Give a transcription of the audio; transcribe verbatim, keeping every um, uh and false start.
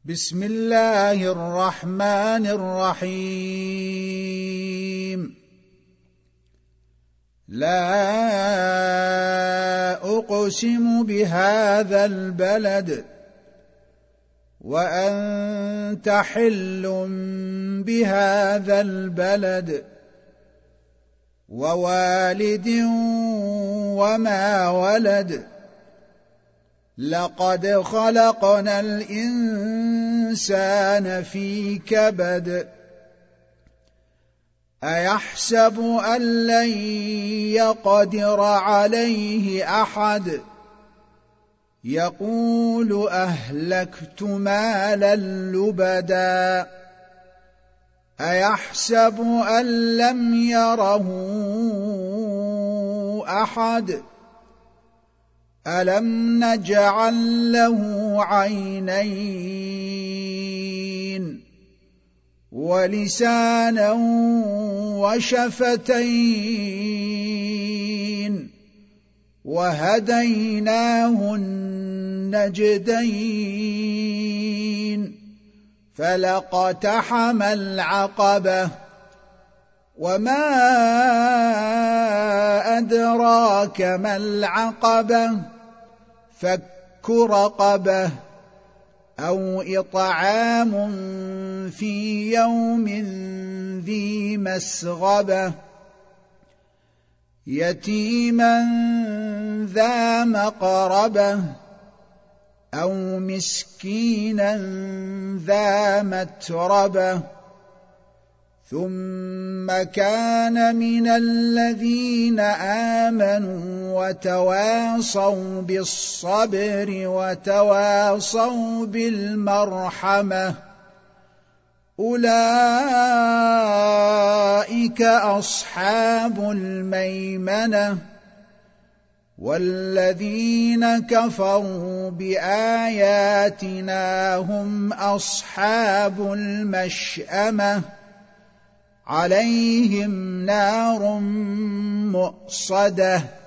بسم الله الرحمن الرحيم. لا أقسم بهذا البلد وأنت حل بهذا البلد ووالد وما ولد لقد خلقنا الإنسان في كبد أيحسب أن لن يقدر عليه أحد يقول أهلكت مالا لبدا أيحسب أن لم يره أحد ألم نجعل له عينين ولسانا وشفتين وهديناه النجدين فلاقتحم العقبة وما أدراك ما العقبة فك رقبة أو إطعام في يوم ذي مسغبة يتيما ذا مقربة أو مسكينا ذا متربة ثم كان من الذين آمنوا وتواصوا بالصبر وتواصوا بالمرحمة أولئك أصحاب الميمنة والذين كفروا بآياتنا هم أصحاب المشأمة عليهم نار مؤصدة